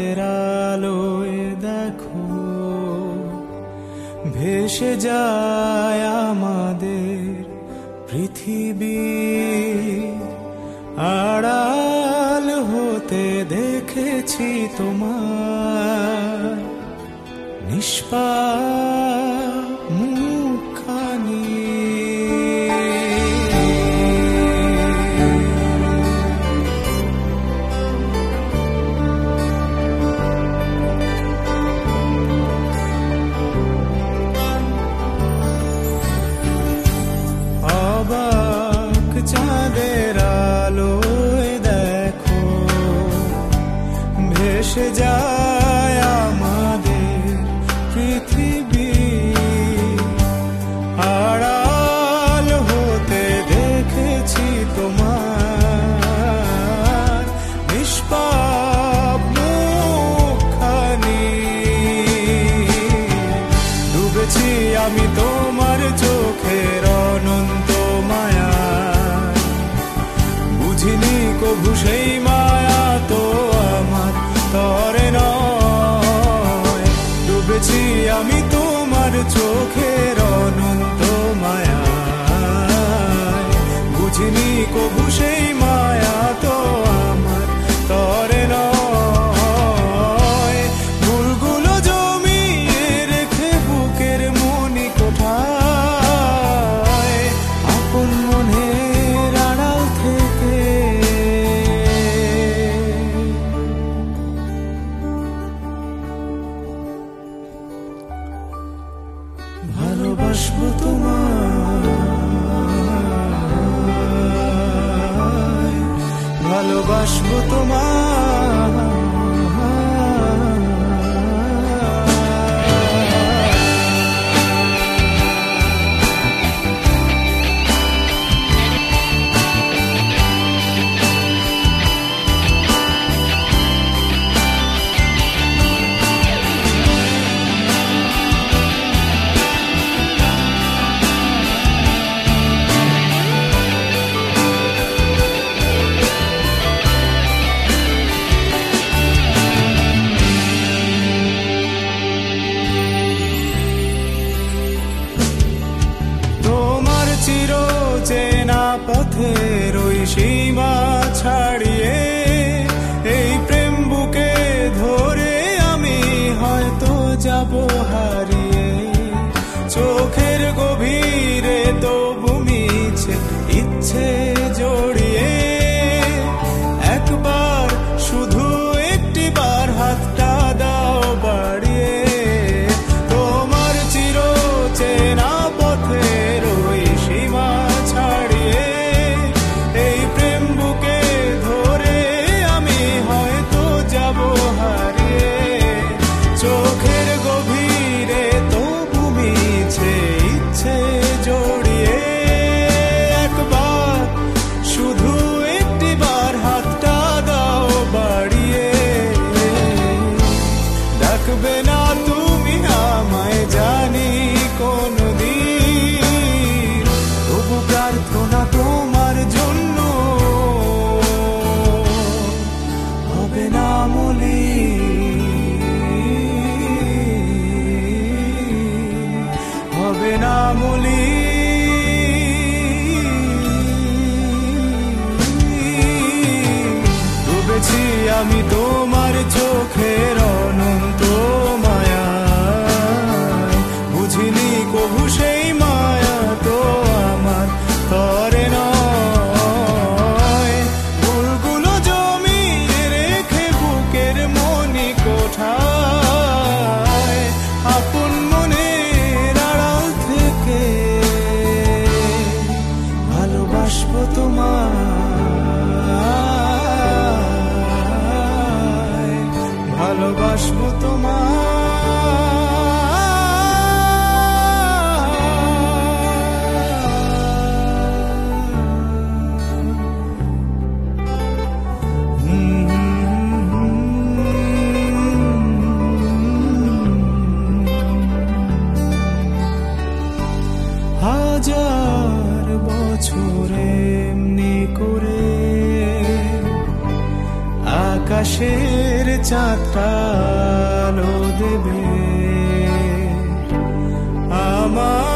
চাঁদের আলোয় দেখো ভেসে যায় আমাদের পৃথিবী, আড়াল হতে দেখেছি তোমার নিষ্পাপ মুখখানি। অবাক চাঁদের আলোয় দেখো ভেসে যায় আমাদের পৃথিবী, আড়াল হতে দেখেছি তোমার নিষ্পাপ মুখখানি। ডুবেছি আমি তোমার চোখের অনন্ত মায়া, বুঝিনি কভু সেই মায়া তো আমার তরে নয়। ডুবেছি আমি তোমার চোখের অনন্ত মায়া, বুঝিনি কভু সেই মায়া তো আমার তরে নয়। ভুলগুলো জমিয়ে রেখে বুকের মনি কোঠায়, আপন মনের আড়াল থেকে ভালোবাসবো তোমায়, ভালোবাসবো তোমায়। চেনা পথের ওই সীমা ছাড়িয়ে এই প্রেম বুকে ধরে আমি হয়তো যাব হারিয়ে। চোখের গভীরে তবু মিছে ইচ্ছে জড়িয়ে, একবার শুধু একটি বার হাতটা দাও বাড়িয়ে। তোমার চির চেনা পথের ওই সীমা ছাড়িয়ে এই প্রেম বুকে ধরে আমি হয়তো যাব হারিয়ে। চোখের গভীরে তবু মিছে ইচ্ছে জড়িয়ে, একবার শুধু একটি বার হাতটা দাও বাড়িয়ে। ডাকবে না তুমি আমায় জানি কোনদিন, তবু প্রার্থনা তোমার জন্য হবে না মলিন, হবে না মলিন। ডুবেছি আমি তোমার চোখের অনন্ত মায়া, বুঝিনি কভু সেই মায়া তো আমার তরে নয়। ভুলগুলো জমিয়ে রেখে বুকের মনি কোঠায়, আপন মনের আড়াল থেকে ভালোবাসবো তোমায়, ভালোবাসবো তোমায়। হাজার বছর এমনি করে আকাশের চাঁদ সাতটা আলো দেবে আমার